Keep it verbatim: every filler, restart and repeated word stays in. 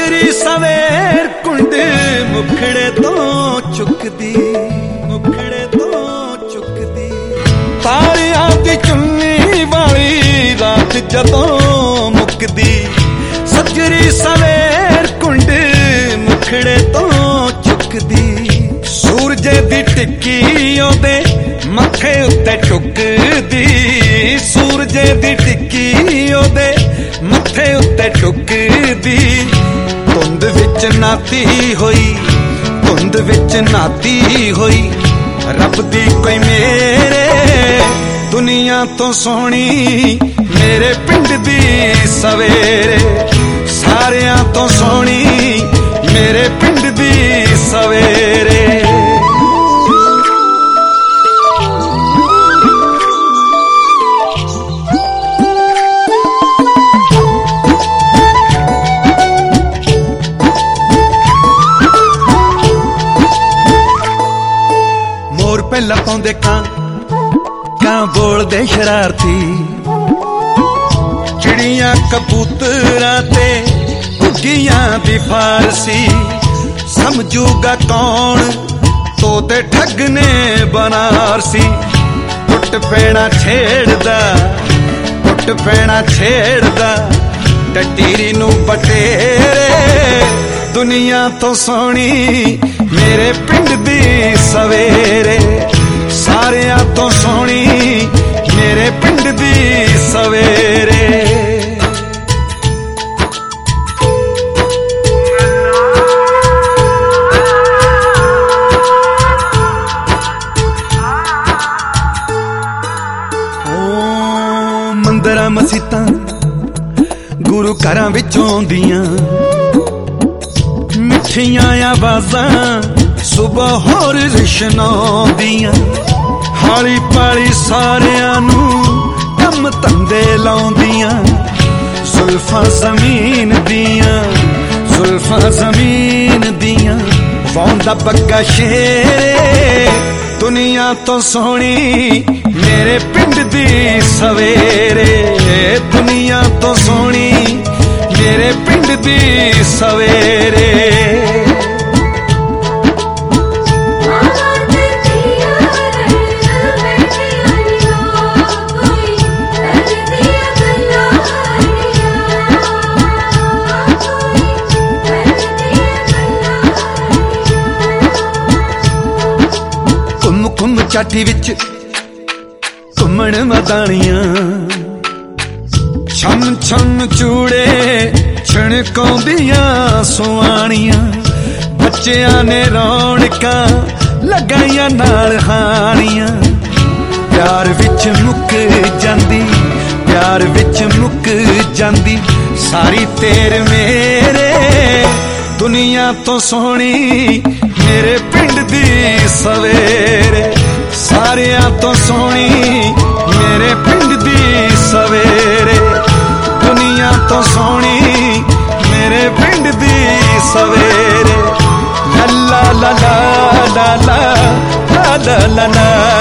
ਸੱਜਰੀ ਸਵੇਰ ਕੁੰਡ ਮੁਖੜੇ ਤੋਂ ਚੁੱਕਦੀ, ਮੁਖੜੇ ਤੋਂ ਚੁੱਕਦੀ। ਤਾਰਿਆਂ ਦੀ ਚੁੰਨੀ ਵਾਲੀ ਰਾਤ ਜਦੋਂ ਮੁੱਕਦੀ, ਸੱਜਰੀ ਸਵੇਰ ਕੁੰਡ ਮੁਖੜੇ ਤੋਂ ਚੁੱਕਦੀ। ਸੂਰਜੇ ਦੀ ਟਿੱਕੀ ਉਹਦੇ ਮੱਥੇ ਉੱਤੇ ਟੁੱਕਦੀ, ਸੂਰਜੇ ਦੀ ਟਿੱਕੀ ਉਹਦੇ ਮੱਥੇ ਉੱਤੇ ਟੁੱਕਦੀ। ਧੁੰਦ ਵਿੱਚ ਨਾਤੀ ਹੋਈ, ਧੁੰਦ ਵਿੱਚ ਨਾਤੀ ਹੋਈ, ਰੱਬ ਦੀ ਕੋਈ ਮੇਰੇ ਦੁਨੀਆ ਤੋਂ ਸੋਹਣੀ ਮੇਰੇ ਪਿੰਡ ਦੀ ਸਵੇਰੇ, ਸਾਰਿਆਂ ਤੋਂ ਸੋਹਣੀ ਮੇਰੇ ਪਿੰਡ ਦੀ ਸਵੇਰੇ। ਮੋਰ ਪਹਿਲਾਂ ਪਾਉਂਦੇ ਕਾਂ, ਕਾਂ ਬੋਲਦੇ ਸ਼ਰਾਰਤੀ, ਚਿੜੀਆਂ ਕਬੂਤਰਾਂ ਤੇ ਉੱਗੀਆਂ ਦੀ ਫਾਰਸੀ। ਸਮਝੂਗਾ ਕੌਣ ਤੋਤੇ ਠੱਗ ਨੇ ਬਨਾਰਸੀ। ਟੁੱਟ ਪੈਣਾ ਛੇੜਦਾ, ਟੁੱਟ ਪੈਣਾ ਛੇੜਦਾ, ਟਟੀਰੀ ਨੂੰ ਪਟੇਰੇ। ਦੁਨੀਆ ਤੋਂ ਸੋਹਣੀ ਮੇਰੇ ਪਿੰਡ ਦੀ ਸਵੇਰੇ, ਸਾਰਿਆਂ ਤੋਂ ਸੋਹਣੀ ਮੇਰੇ ਪਿੰਡ ਦੀ ਸਵੇਰੇ। ਓ ਮੰਦਰਾਂ ਮਸੀਤਾਂ ਗੁਰੂ ਘਰਾਂ ਵਿੱਚੋਂ ਆਉਂਦੀਆਂ, ਮਿੱਠੀਆਂ ਆਵਾਜ਼ਾਂ ਸੁਬਹ ਹੋਰ ਰਿਸ਼ਨਾਉਂਦੀਆਂ। ਹਾਲੀ ਪਾਲੀ ਸਾਰਿਆਂ ਨੂੰ ਕੰਮ ਧੰਦੇ ਲਾਉਂਦੀਆਂ, ਜ਼ੁਲਫਾਂ ਜ਼ਮੀਨ ਦੀਆਂ, ਜ਼ੁਲਫਾਂ ਜ਼ਮੀਨ ਦੀਆਂ। ਵਾਉਂਦਾ ਬੱਗਾ ਸ਼ੇਰੇ ਦੁਨੀਆ ਤੋਂ ਸੋਹਣੀ ਮੇਰੇ ਪਿੰਡ ਦੀ ਸਵੇਰੇ, ਦੁਨੀਆ ਤੋਂ ਸੋਹਣੀ ਮੇਰੇ ਪਿੰਡ ਦੀ ਸਵੇਰੇ। ਘੁੰਮ ਘੁੰਮ ਚਾਟੀ ਵਿੱਚ ਘੁੰਮਣ ਮਦਾਣੀਆਂ, ਛਮ ਛਮ ਚੂੜੇ ਛਣਕਾਉਂਦੀਆਂ ਸੁਆਣੀਆਂ। ਬੱਚਿਆਂ ਨੇ ਰੌਣਕਾਂ ਲਗਾਈਆਂ ਨਾਲ ਹਾਣੀਆਂ। ਪਿਆਰ ਵਿੱਚ ਮੁੱਕ ਜਾਂਦੀ, ਪਿਆਰ ਵਿੱਚ ਮੁੱਕ ਜਾਂਦੀ ਸਾਰੀ ਤੇਰ ਮੇਰੇ। ਦੁਨੀਆ ਤੋਂ ਸੋਹਣੀ ਮੇਰੇ ਪਿੰਡ ਦੀ ਸਵੇਰੇ, ਸਾਰਿਆਂ ਤੋਂ ਸੋਹਣੀ ਮੇਰੇ ਪਿੰਡ ਦੀ ਸਵੇਰੇ। ਦੁਨੀਆ ਤੋਂ ਸੋਹਣੀ ਮੇਰੇ ਪਿੰਡ ਦੀ ਸਵੇਰੇ। ਲਾ ਲਾ ਲਾ ਲਾ ਲਾ ਲਾ ਲਾ ਲਾ ਲਾ।